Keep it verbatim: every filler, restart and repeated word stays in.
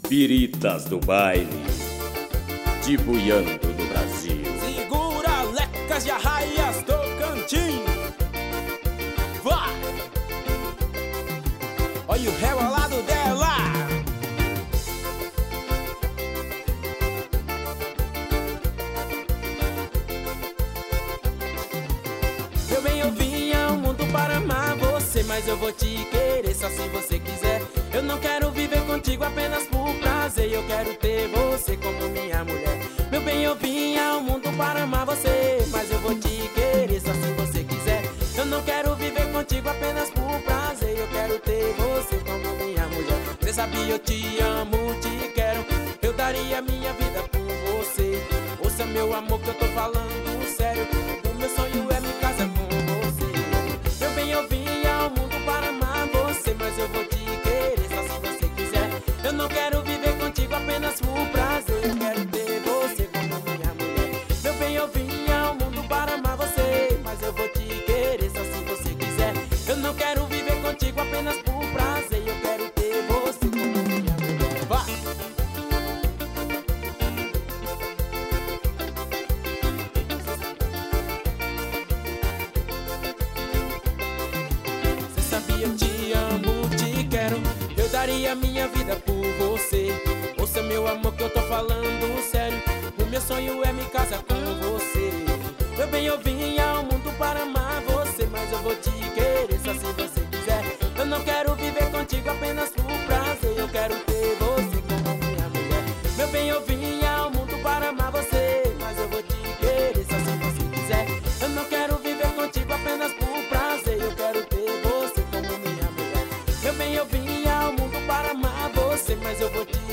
Piritas do baile, dibuiando no Brasil. Segura lecas e arraias do cantinho. Vai! Olha o réu ao lado dela. Meu bem, eu vim ao mundo para amar você, mas eu vou te querer só se você quiser. Eu não quero viver contigo apenas por prazer, eu quero ter você como minha mulher. Meu bem, eu vim ao mundo para amar você, mas eu vou te querer só se você quiser. Eu não quero viver contigo apenas por prazer, eu quero ter você como minha mulher. Você sabia, eu te amo, te quero, eu daria minha vida por você. Ouça, meu amor, que eu tô falando sério, o meu sonho é me casar com você. Meu bem, eu vim ao mundo para amar você, mas eu vou te querer só se você quiser. Eu não quero viver contigo apenas por prazer, eu quero ter você como minha mulher. Meu bem, eu vim ao mundo para amar você, mas eu vou te querer só se você quiser. Eu não quero viver contigo apenas por prazer, eu quero ter você como minha mulher. Vai! Você sabia, eu te amo, te quero, eu daria minha vida por você. Ouça, meu amor, que eu tô falando sério, o meu sonho é me casar com você. Meu bem, eu vim ao mundo para amar você, mas eu vou te querer só se você quiser. Eu não quero viver contigo apenas por prazer, eu quero ter você como minha mulher. Meu bem, eu vim ao mundo para amar você, mas eu vou te querer só se você quiser. Eu não quero viver contigo apenas por prazer, eu quero ter você como minha mulher. Meu bem, eu vim ao mundo para amar você, mas eu vou te